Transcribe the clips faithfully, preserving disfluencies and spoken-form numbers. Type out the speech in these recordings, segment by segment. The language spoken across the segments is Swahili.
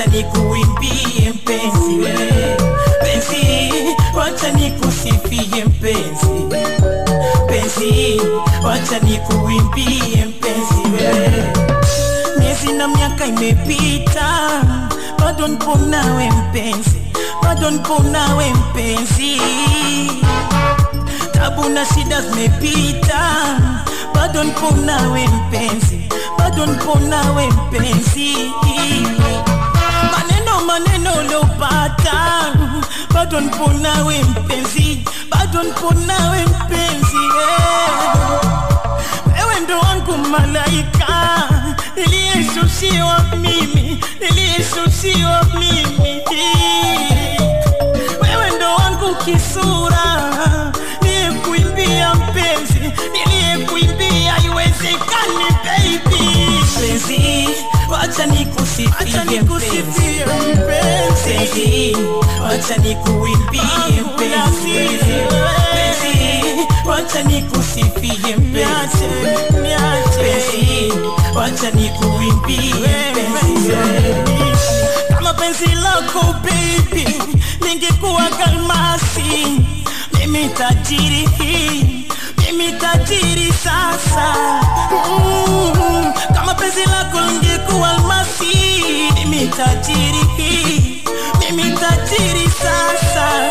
wacha nikuimbie mpenzi wewe. Penzi, wacha nikusifie mpenzi. Penzi, wacha nikuimbie mpenzi wewe. Miezi na miaka imepita, bado nipo nawe mpenzi, bado nipo nawe mpenzi. Tabu na shida zimepita, bado nipo nawe mpenzi, bado nipo nawe mpenzi. Maneno maneno lopata, bado nipo nawe mpenzi, bado nipo nawe mpenzi. Wewe ndo wangu malaika, niliyeshushiwa mimi, niliyeshushiwa mimi. Wewe ndo wangu kisura, niliyekuimbia mpenzi, niliyekuimbia iwezekani baby. Penzi, wacha nikusifie mpenzi. Penzi, wacha nikuimbie mpenzi. Penzi, wacha nikusifie mpenzi. Penzi, wacha nikuimbie mpenzi. Kama penzi lako baby ningekuwa kalmasi, mimi tajiri, mimi tajiri sasa. Mm, kama penzi lako lingekuwa almasi, mimi tajiri, mimi tajiri sasa.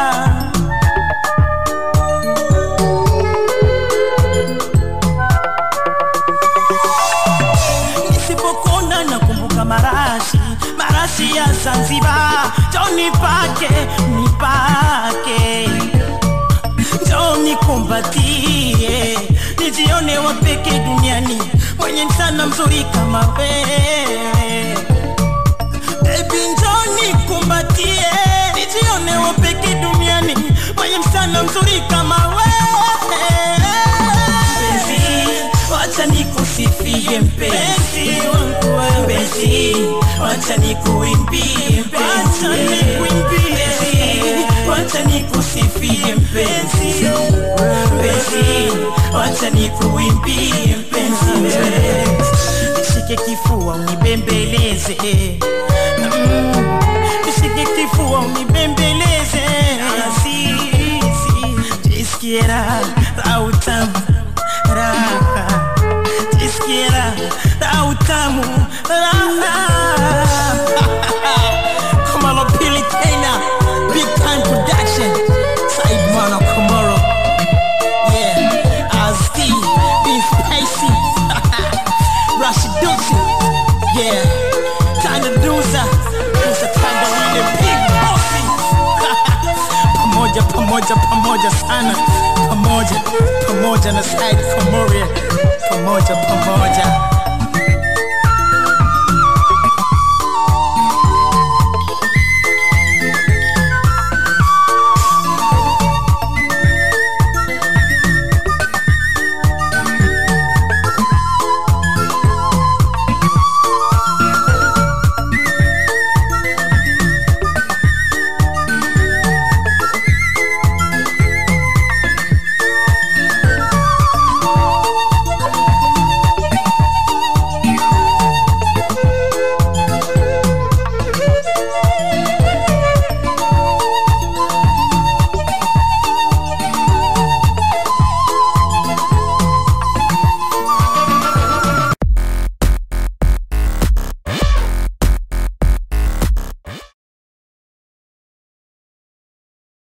Nisipokona nakumbuka marashi, marashi ya Zanzibar. Njoo nipake, nipake, njoo nikumbatie, nijione wa pekee duniani, mwenye msana mzuri kama wewe. Baby njoo nikumbatie, nijione wa pekee duniani, mwenye msana mzuri kama wewe. Penzi, wacha nikusifie mpenzi wangu wewe. Penzi, wacha nikuimbie mpenzi. Penzi, wacha nikusifie mpenzi. Penzi, wacha nikuimbie mpenzi. Nishike kifua unibembeleze, mm, nishike kifua unibembeleze. Azizi, jisikie raha utamu, raha, jisikie raha utamu, raha. Come on, Billy Taylor, big time production, Said Mano Komoro, yeah, Azdi, Bean Spicy, Rashid Dutsi, yeah, Kinda Duza, Duza Kinda really big bossy. Pamoja, pamoja, pamoja sana, pamoja, pamoja na Said Komoria, pamoja, pamoja.